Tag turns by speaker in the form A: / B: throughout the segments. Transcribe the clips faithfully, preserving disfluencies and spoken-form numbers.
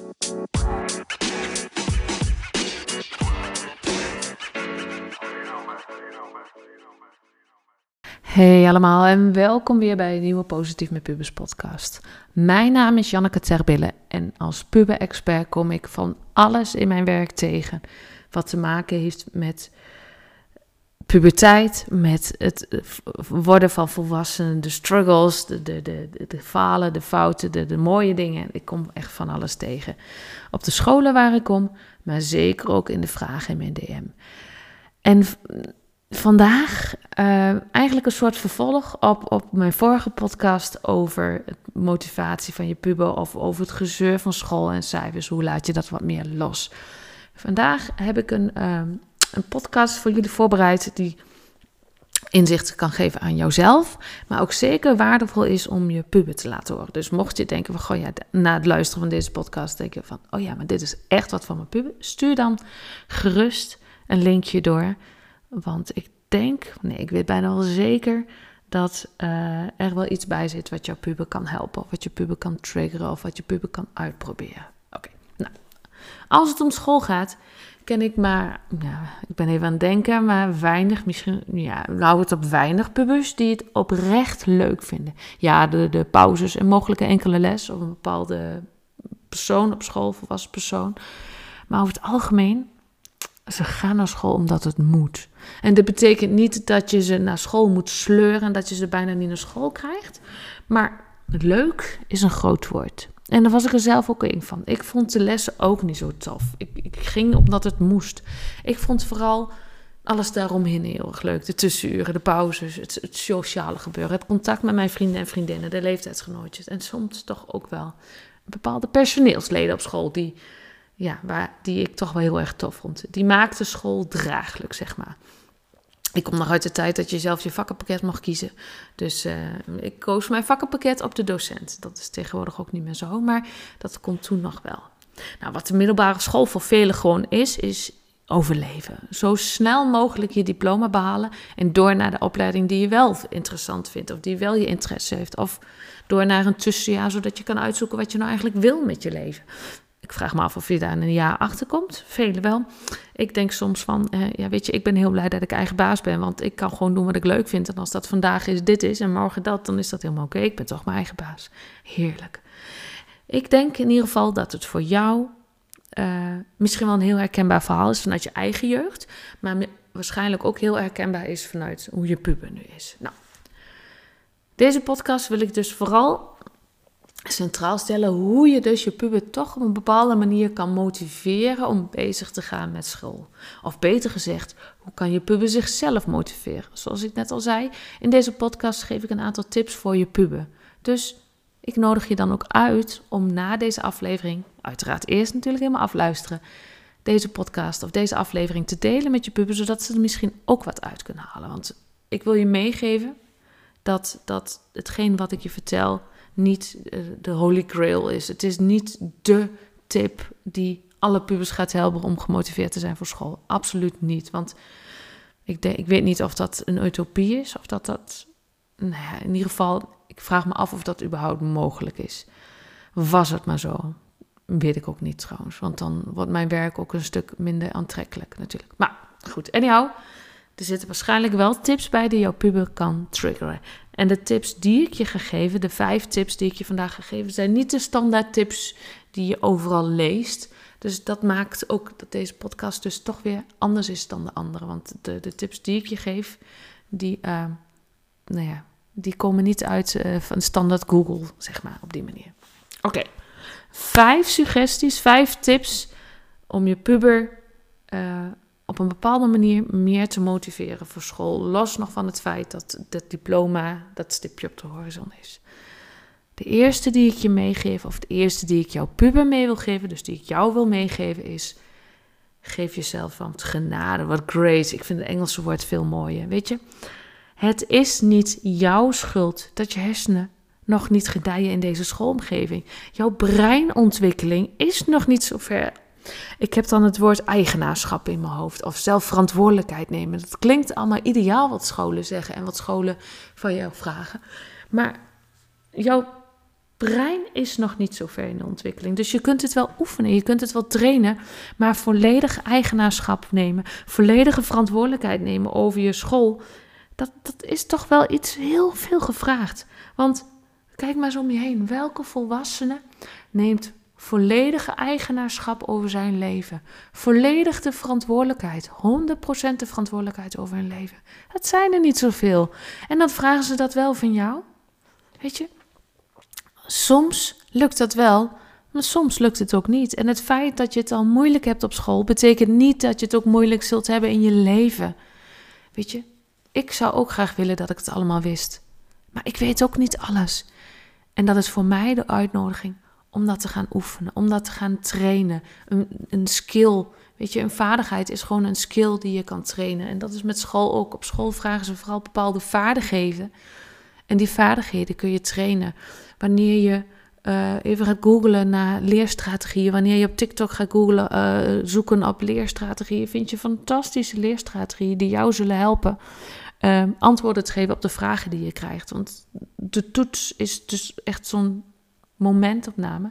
A: Hey allemaal en welkom weer bij een nieuwe Positief met Pubers podcast. Mijn naam is Janneke Terbille en als puber-expert kom ik van alles in mijn werk tegen wat te maken heeft met puberteit, met het worden van volwassenen, de struggles, de, de, de, de falen, de fouten, de, de mooie dingen. Ik kom echt van alles tegen. Op de scholen waar ik kom, maar zeker ook in de vragen in mijn D M. En vandaag uh, eigenlijk een soort vervolg op, op mijn vorige podcast over het motivatie van je puber of over het gezeur van school en cijfers. Hoe laat je dat wat meer los? Vandaag heb ik een, uh, een podcast voor jullie voorbereid die inzicht kan geven aan jouzelf, maar ook zeker waardevol is om je puber te laten horen. Dus mocht je denken van, goh ja, na het luisteren van deze podcast denk je van, oh ja, maar dit is echt wat van mijn puber. Stuur dan gerust een linkje door. Want ik denk, nee, ik weet bijna wel zeker dat uh, er wel iets bij zit wat jouw puber kan helpen. Of wat je puber kan triggeren of wat je puber kan uitproberen. Oké, okay. Nou, als het om school gaat, ken ik maar, ja, ik ben even aan het denken, maar weinig, misschien, ja, hou het op weinig pubers die het oprecht leuk vinden. Ja, de, de pauzes en mogelijke enkele les of een bepaalde persoon op school, volwassen persoon. Maar over het algemeen, ze gaan naar school omdat het moet. En dat betekent niet dat je ze naar school moet sleuren en dat je ze bijna niet naar school krijgt. Maar leuk is een groot woord. En daar was ik er zelf ook een van. Ik vond de lessen ook niet zo tof. Ik, ik ging omdat het moest. Ik vond vooral alles daaromheen heel erg leuk. De tussenuren, de pauzes, het, het sociale gebeuren. Het contact met mijn vrienden en vriendinnen, de leeftijdsgenootjes. En soms toch ook wel bepaalde personeelsleden op school die... Ja, waar, die ik toch wel heel erg tof vond. Die maakte school draaglijk, zeg maar. Ik kom nog uit de tijd dat je zelf je vakkenpakket mocht kiezen. Dus uh, ik koos mijn vakkenpakket op de docent. Dat is tegenwoordig ook niet meer zo, maar dat komt toen nog wel. Nou, wat de middelbare school voor velen gewoon is, is overleven. Zo snel mogelijk je diploma behalen en door naar de opleiding die je wel interessant vindt. Of die wel je interesse heeft. Of door naar een tussenjaar, zodat je kan uitzoeken wat je nou eigenlijk wil met je leven. Ik vraag me af of je daar in een jaar achter komt. Velen wel. Ik denk soms van, eh, ja weet je, ik ben heel blij dat ik eigen baas ben. Want ik kan gewoon doen wat ik leuk vind. En als dat vandaag is, dit is en morgen dat, dan is dat helemaal oké. Ik ben toch mijn eigen baas. Heerlijk. Ik denk in ieder geval dat het voor jou uh, misschien wel een heel herkenbaar verhaal is vanuit je eigen jeugd. Maar me, waarschijnlijk ook heel herkenbaar is vanuit hoe je puber nu is. Nou, deze podcast wil ik dus vooral centraal stellen hoe je dus je puber toch op een bepaalde manier kan motiveren om bezig te gaan met school. Of beter gezegd, hoe kan je puber zichzelf motiveren? Zoals ik net al zei, in deze podcast geef ik een aantal tips voor je puber. Dus ik nodig je dan ook uit om na deze aflevering, uiteraard eerst natuurlijk helemaal afluisteren, deze podcast of deze aflevering te delen met je puber, zodat ze er misschien ook wat uit kunnen halen. Want ik wil je meegeven dat, dat hetgeen wat ik je vertel niet de holy grail is. Het is niet de tip die alle pubers gaat helpen om gemotiveerd te zijn voor school. Absoluut niet. Want ik, denk, ik weet niet of dat een utopie is. Of dat dat... Nou ja, in ieder geval, ik vraag me af of dat überhaupt mogelijk is. Was het maar zo. Weet ik ook niet trouwens. Want dan wordt mijn werk ook een stuk minder aantrekkelijk natuurlijk. Maar goed, anyhow. Er zitten waarschijnlijk wel tips bij die jouw puber kan triggeren. En de tips die ik je ga geven, de vijf tips die ik je vandaag ga geven, zijn niet de standaard tips die je overal leest. Dus dat maakt ook dat deze podcast dus toch weer anders is dan de andere. Want de, de tips die ik je geef, die, uh, nou ja, die komen niet uit uh, van standaard Google, zeg maar, op die manier. Oké, okay. Vijf suggesties, vijf tips om je puber Uh, op een bepaalde manier meer te motiveren voor school. Los nog van het feit dat het diploma dat stipje op de horizon is. De eerste die ik je meegeef, of de eerste die ik jouw puber mee wil geven, dus die ik jou wil meegeven, is: geef jezelf wat genade, wat grace. Ik vind het Engelse woord veel mooier, weet je. Het is niet jouw schuld dat je hersenen nog niet gedijen in deze schoolomgeving. Jouw breinontwikkeling is nog niet zo ver. Ik heb dan het woord eigenaarschap in mijn hoofd of zelfverantwoordelijkheid nemen. Dat klinkt allemaal ideaal wat scholen zeggen en wat scholen van jou vragen. Maar jouw brein is nog niet zo ver in de ontwikkeling. Dus je kunt het wel oefenen, je kunt het wel trainen, maar volledig eigenaarschap nemen, volledige verantwoordelijkheid nemen over je school, dat, dat is toch wel iets heel veel gevraagd. Want kijk maar eens om je heen, welke volwassene neemt volledige eigenaarschap over zijn leven, volledig de verantwoordelijkheid, honderd procent de verantwoordelijkheid over hun leven. Dat zijn er niet zoveel. En dan vragen ze dat wel van jou. Weet je? Soms lukt dat wel, maar soms lukt het ook niet. En het feit dat je het al moeilijk hebt op school, betekent niet dat je het ook moeilijk zult hebben in je leven. Weet je, ik zou ook graag willen dat ik het allemaal wist. Maar ik weet ook niet alles. En dat is voor mij de uitnodiging om dat te gaan oefenen, om dat te gaan trainen. Een, een skill, weet je, een vaardigheid is gewoon een skill die je kan trainen. En dat is met school ook. Op school vragen ze vooral bepaalde vaardigheden. En die vaardigheden kun je trainen. Wanneer je uh, even gaat googlen naar leerstrategieën, wanneer je op TikTok gaat googlen, uh, zoeken op leerstrategieën, vind je fantastische leerstrategieën die jou zullen helpen uh, antwoorden te geven op de vragen die je krijgt. Want de toets is dus echt zo'n momentopname.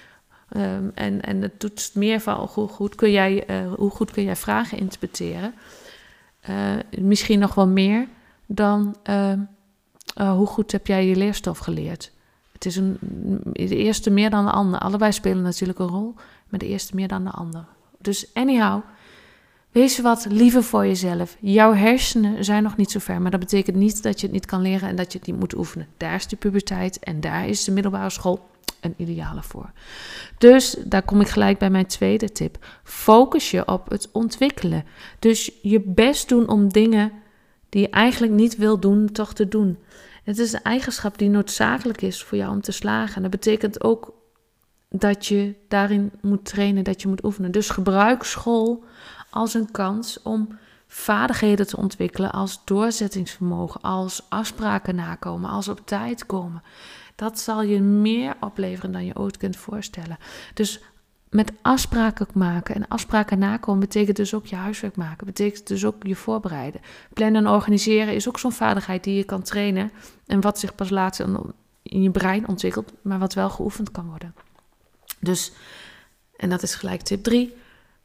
A: Um, en, en het toetst meer van hoe goed kun jij, uh, hoe goed kun jij vragen interpreteren. Uh, misschien nog wel meer dan uh, uh, hoe goed heb jij je leerstof geleerd. Het is een, de eerste meer dan de ander. Allebei spelen natuurlijk een rol, maar de eerste meer dan de ander. Dus anyhow, wees wat liever voor jezelf. Jouw hersenen zijn nog niet zo ver, maar dat betekent niet dat je het niet kan leren en dat je het niet moet oefenen. Daar is de puberteit en daar is de middelbare school een ideale voor. Dus daar kom ik gelijk bij mijn tweede tip. Focus je op het ontwikkelen. Dus je best doen om dingen die je eigenlijk niet wil doen, toch te doen. Het is een eigenschap die noodzakelijk is voor jou om te slagen. En dat betekent ook dat je daarin moet trainen, dat je moet oefenen. Dus gebruik school als een kans om vaardigheden te ontwikkelen, als doorzettingsvermogen, als afspraken nakomen, als op tijd komen. Dat zal je meer opleveren dan je ooit kunt voorstellen. Dus met afspraken maken en afspraken nakomen betekent dus ook je huiswerk maken. Betekent dus ook je voorbereiden. Plannen en organiseren is ook zo'n vaardigheid die je kan trainen. En wat zich pas later in je brein ontwikkelt, maar wat wel geoefend kan worden. Dus, en dat is gelijk tip drie.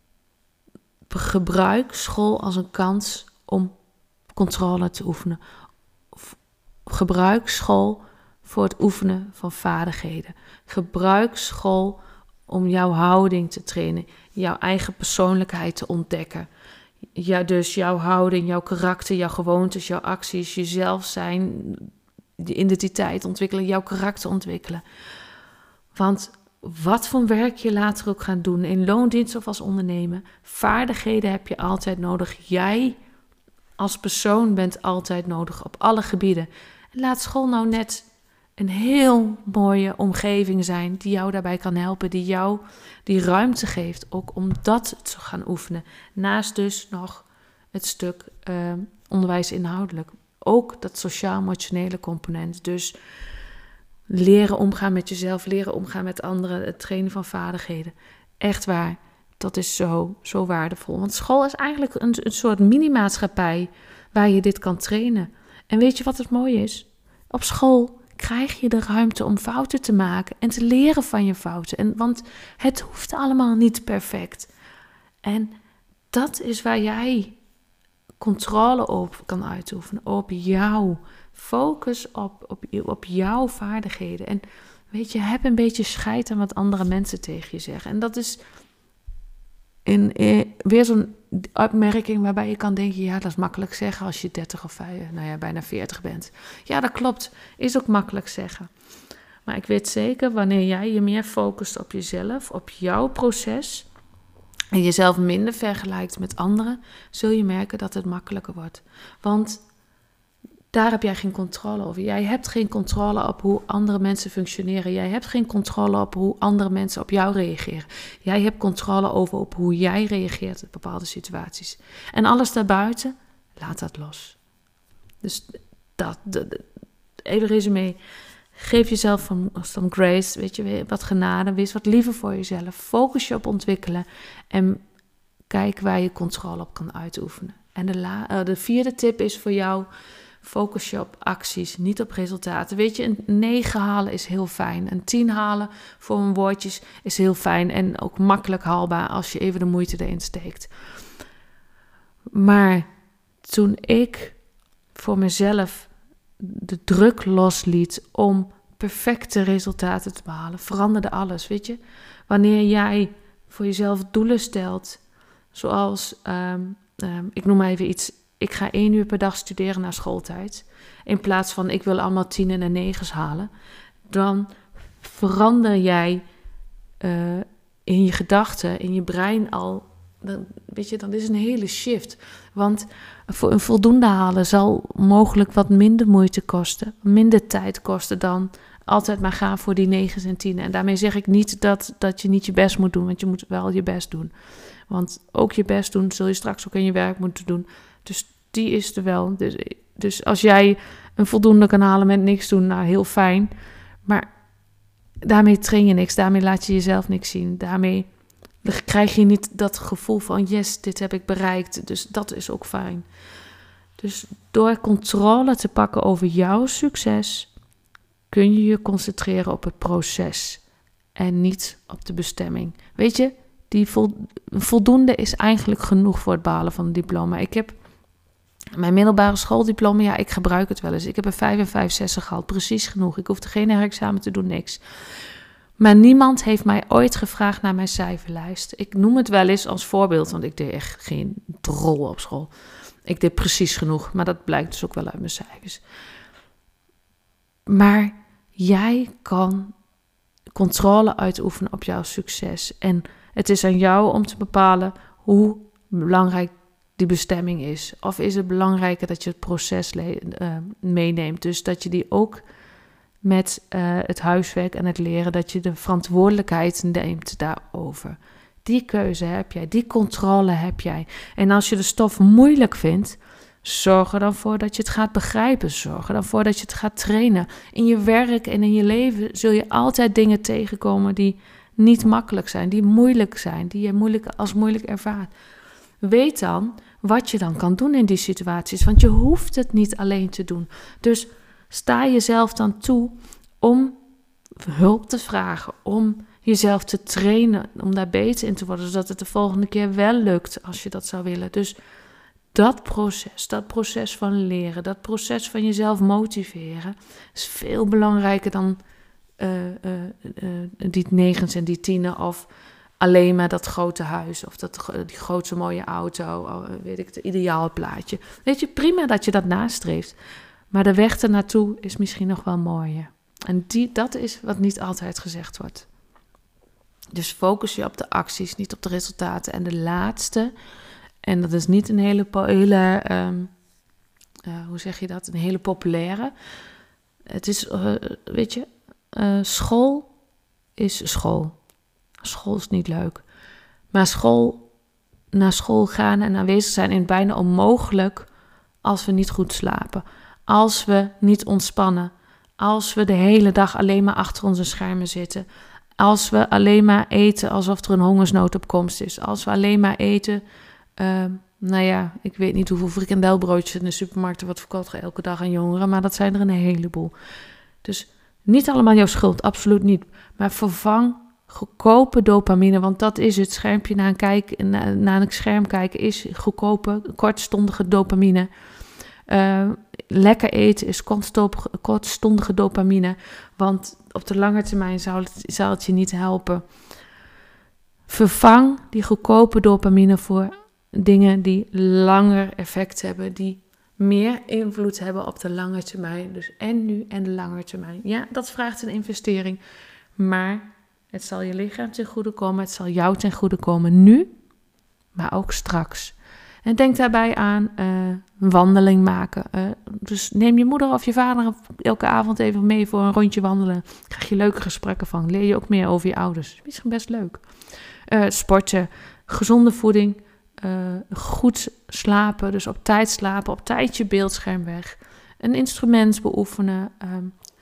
A: Gebruik school als een kans om controle te oefenen. Gebruik school voor het oefenen van vaardigheden. Gebruik school om jouw houding te trainen, jouw eigen persoonlijkheid te ontdekken. Ja, dus jouw houding, jouw karakter, jouw gewoontes, jouw acties, jezelf zijn, die identiteit ontwikkelen, jouw karakter ontwikkelen. Want wat voor werk je later ook gaat doen, in loondienst of als ondernemer, vaardigheden heb je altijd nodig. Jij als persoon bent altijd nodig op alle gebieden. En laat school nou net een heel mooie omgeving zijn die jou daarbij kan helpen, die jou die ruimte geeft, ook om dat te gaan oefenen. Naast dus nog het stuk uh, onderwijs inhoudelijk. Ook dat sociaal-emotionele component. Dus leren omgaan met jezelf, leren omgaan met anderen, het trainen van vaardigheden. Echt waar, dat is zo, zo waardevol. Want school is eigenlijk een, een soort mini-maatschappij waar je dit kan trainen. En weet je wat het mooie is? Op school krijg je de ruimte om fouten te maken en te leren van je fouten. En, want het hoeft allemaal niet perfect. En dat is waar jij controle op kan uitoefenen, op jou. Focus op, op, op jouw vaardigheden. En weet je, heb een beetje scheid aan wat andere mensen tegen je zeggen. En dat is in, in, weer zo'n opmerking waarbij je kan denken, ja, dat is makkelijk zeggen als je dertig of nou ja, bijna veertig bent. Ja, dat klopt. Is ook makkelijk zeggen. Maar ik weet zeker, wanneer jij je meer focust op jezelf, op jouw proces, en jezelf minder vergelijkt met anderen, zul je merken dat het makkelijker wordt. Want daar heb jij geen controle over. Jij hebt geen controle op hoe andere mensen functioneren. Jij hebt geen controle op hoe andere mensen op jou reageren. Jij hebt controle over op hoe jij reageert op bepaalde situaties. En alles daarbuiten, laat dat los. Dus dat, de, de, even resume. Geef jezelf van some grace, weet je, wat genade. Wees wat liever voor jezelf. Focus je op ontwikkelen. En kijk waar je controle op kan uitoefenen. En de, la, uh, de vierde tip is voor jou, focus je op acties, niet op resultaten. Weet je, een negen halen is heel fijn. Een tien halen voor een woordjes is heel fijn en ook makkelijk haalbaar als je even de moeite erin steekt. Maar toen ik voor mezelf de druk losliet om perfecte resultaten te behalen, veranderde alles, weet je. Wanneer jij voor jezelf doelen stelt, zoals, um, um, ik noem maar even iets, ik ga één uur per dag studeren na schooltijd, in plaats van ik wil allemaal tienen en negens halen, dan verander jij uh, in je gedachten, in je brein al, dan, weet je, dan is een hele shift. Want voor een voldoende halen zal mogelijk wat minder moeite kosten, minder tijd kosten dan altijd maar gaan voor die negens en tienen. En daarmee zeg ik niet dat, dat je niet je best moet doen, want je moet wel je best doen. Want ook je best doen zul je straks ook in je werk moeten doen. Dus die is er wel. Dus, dus als jij een voldoende kan halen met niks doen, nou heel fijn. Maar daarmee train je niks, daarmee laat je jezelf niks zien. Daarmee krijg je niet dat gevoel van yes, dit heb ik bereikt. Dus dat is ook fijn. Dus door controle te pakken over jouw succes, kun je je concentreren op het proces en niet op de bestemming. Weet je, die voldoende is eigenlijk genoeg voor het behalen van een diploma. Ik heb mijn middelbare schooldiploma, ja, ik gebruik het wel eens. Ik heb een vijf en vijf zessen gehaald, precies genoeg. Ik hoefde geen herexamen te doen, niks. Maar niemand heeft mij ooit gevraagd naar mijn cijferlijst. Ik noem het wel eens als voorbeeld, want ik deed echt geen drol op school. Ik deed precies genoeg, maar dat blijkt dus ook wel uit mijn cijfers. Maar jij kan controle uitoefenen op jouw succes. En het is aan jou om te bepalen hoe belangrijk die bestemming is. Of is het belangrijker dat je het proces le- uh, meeneemt. Dus dat je die ook met uh, het huiswerk en het leren, dat je de verantwoordelijkheid neemt daarover. Die keuze heb jij, die controle heb jij. En als je de stof moeilijk vindt, zorg er dan voor dat je het gaat begrijpen. Zorg er dan voor dat je het gaat trainen. In je werk en in je leven zul je altijd dingen tegenkomen die niet makkelijk zijn, die moeilijk zijn, die je moeilijk, als moeilijk ervaart. Weet dan wat je dan kan doen in die situaties, want je hoeft het niet alleen te doen. Dus sta jezelf dan toe om hulp te vragen, om jezelf te trainen, om daar beter in te worden, zodat het de volgende keer wel lukt als je dat zou willen. Dus dat proces, dat proces van leren, dat proces van jezelf motiveren, is veel belangrijker dan uh, uh, uh, die negens en die tienen of alleen maar dat grote huis of dat, die grote mooie auto, of, weet ik, het ideaalplaatje. Weet je, prima dat je dat nastreeft, maar de weg ernaartoe is misschien nog wel mooier. En die, dat is wat niet altijd gezegd wordt. Dus focus je op de acties, niet op de resultaten. En de laatste, en dat is niet een hele, hele um, uh, hoe zeg je dat, een hele populaire. Het is, uh, weet je, uh, school is school. School is niet leuk. Maar school, naar school gaan en aanwezig zijn is bijna onmogelijk als we niet goed slapen. Als we niet ontspannen. Als we de hele dag alleen maar achter onze schermen zitten. Als we alleen maar eten alsof er een hongersnood op komst is. Als we alleen maar eten, uh, nou ja, ik weet niet hoeveel frikandelbroodjes in de supermarkten wordt verkocht elke dag aan jongeren, maar dat zijn er een heleboel. Dus niet allemaal jouw schuld, absoluut niet. Maar vervang goedkope dopamine, want dat is het schermpje naar een, kijk, naar, naar een scherm kijken, is goedkope, kortstondige dopamine. Uh, lekker eten is kortstondige dopamine, want op de lange termijn zal het, zal het je niet helpen. Vervang die goedkope dopamine voor dingen die langer effect hebben, die meer invloed hebben op de lange termijn. Dus en nu en de lange termijn. Ja, dat vraagt een investering, maar het zal je lichaam ten goede komen, het zal jou ten goede komen nu, maar ook straks. En denk daarbij aan uh, een wandeling maken. Uh, dus neem je moeder of je vader elke avond even mee voor een rondje wandelen. Daar krijg je leuke gesprekken van. Leer je ook meer over je ouders. Misschien best leuk. Uh, sporten, gezonde voeding, uh, goed slapen. Dus op tijd slapen, op tijd je beeldscherm weg. Een instrument beoefenen. Um,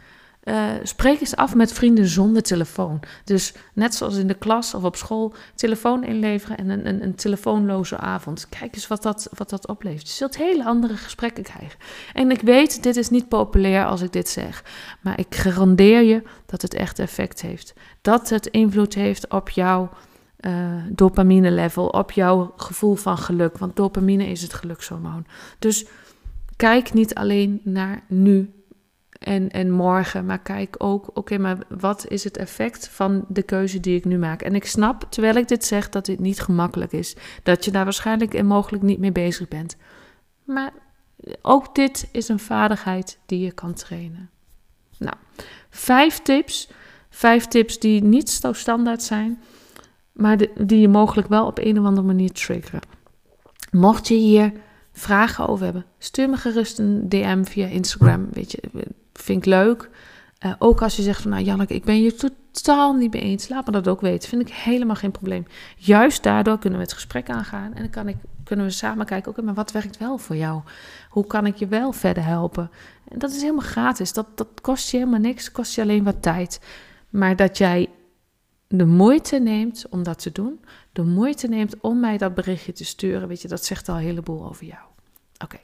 A: Uh, spreek eens af met vrienden zonder telefoon. Dus net zoals in de klas of op school, telefoon inleveren en een, een, een telefoonloze avond. Kijk eens wat dat, wat dat oplevert. Je zult hele andere gesprekken krijgen. En ik weet, dit is niet populair als ik dit zeg. Maar ik garandeer je dat het echt effect heeft. Dat het invloed heeft op jouw uh, dopamine level, op jouw gevoel van geluk. Want dopamine is het gelukshormoon. Dus kijk niet alleen naar nu. En, en morgen, maar kijk ook, oké, okay, maar wat is het effect van de keuze die ik nu maak? En ik snap, terwijl ik dit zeg, dat dit niet gemakkelijk is. Dat je daar waarschijnlijk en mogelijk niet mee bezig bent. Maar ook dit is een vaardigheid die je kan trainen. Nou, vijf tips. Vijf tips die niet zo standaard zijn, maar de, die je mogelijk wel op een of andere manier triggeren. Mocht je hier vragen over hebben, stuur me gerust een D M via Instagram. Weet je, vind ik leuk. Uh, ook als je zegt van, nou Janneke, ik ben je totaal niet mee eens. Laat me dat ook weten. Vind ik helemaal geen probleem. Juist daardoor kunnen we het gesprek aangaan. En dan kan ik, kunnen we samen kijken, oké, okay, maar wat werkt wel voor jou? Hoe kan ik je wel verder helpen? En dat is helemaal gratis. Dat, dat kost je helemaal niks. Kost je alleen wat tijd. Maar dat jij de moeite neemt om dat te doen. De moeite neemt om mij dat berichtje te sturen. Weet je, dat zegt al een heleboel over jou. Oké. Okay.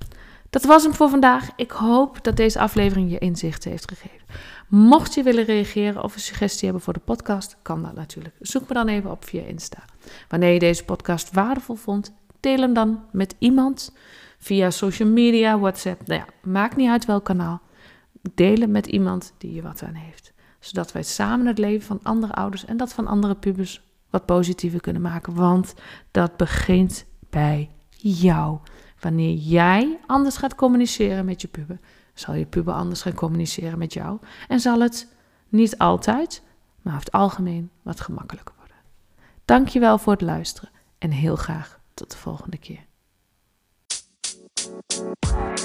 A: Dat was hem voor vandaag. Ik hoop dat deze aflevering je inzichten heeft gegeven. Mocht je willen reageren of een suggestie hebben voor de podcast, kan dat natuurlijk. Zoek me dan even op via Insta. Wanneer je deze podcast waardevol vond, deel hem dan met iemand via social media, WhatsApp. Nou ja, maakt niet uit welk kanaal. Deel hem met iemand die je wat aan heeft. Zodat wij samen het leven van andere ouders en dat van andere pubers wat positiever kunnen maken. Want dat begint bij jou. Wanneer jij anders gaat communiceren met je puber, zal je puber anders gaan communiceren met jou. En zal het niet altijd, maar over het algemeen wat gemakkelijker worden. Dankjewel voor het luisteren en heel graag tot de volgende keer.